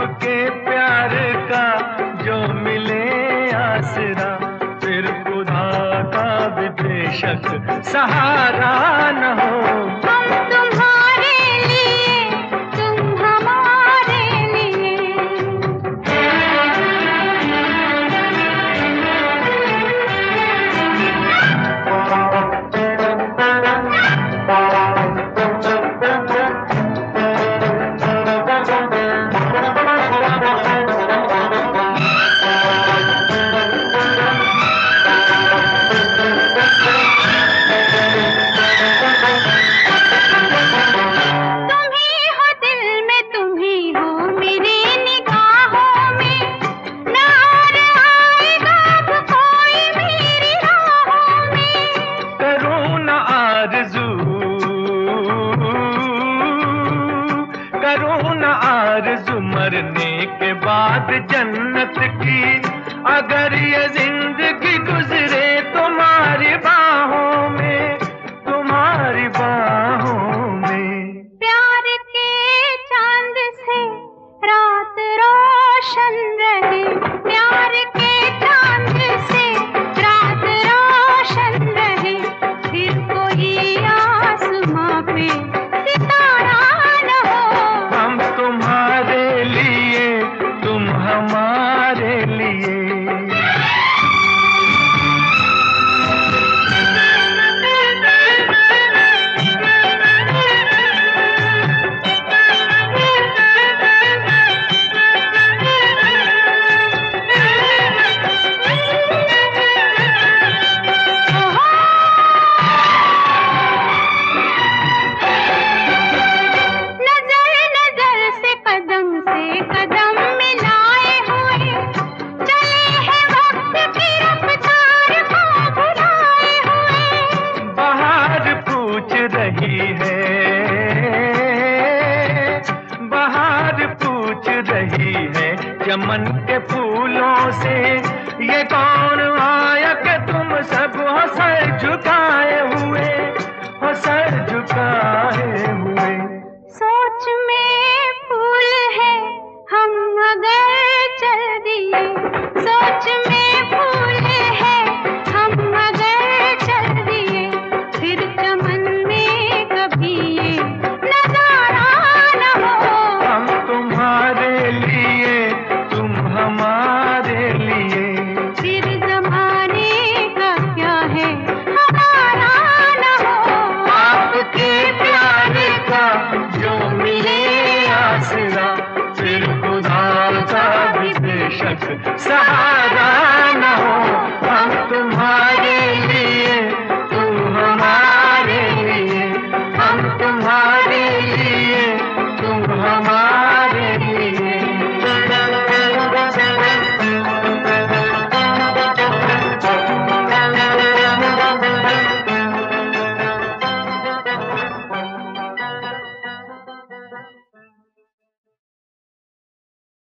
आपके प्यार का जो मिले आसरा, फिर खुदा का भी बेशक सहारा न हो। हम तुम्हारे लिए, तुम हमारे लिए। करूं न आरज़ू मरने के बाद जन्नत की, अगर ये जिंदगी गुजरे तुम्हारी बाहों में, तुम्हारी बाहों में। प्यार के चांद से रात रोशन रहे, प्यार के चांद से रात रोशन रहे, फिर कोई आसमां पे सितारा न हो। हम तुम्हारे लिए, तुम हमारे लिए। बहार पूछ रही है चमन के फूलों से, ये कौन आया कि तुम सब हो सर झुकाए हुए, हो सर झुकाए हुए। सोच में फूल है हम अगर चल दिए, सोच में फूल है हम अगर चल दिए, फिर चमन में कभी ये नजारा न हो। हम तुम्हारे लिए, तुम हमारे लिए, फिर जमाने का क्या है हमारा न हो। आपके प्यार का जो मिले आसरा, फिर खुदा का भी बेशक सहारा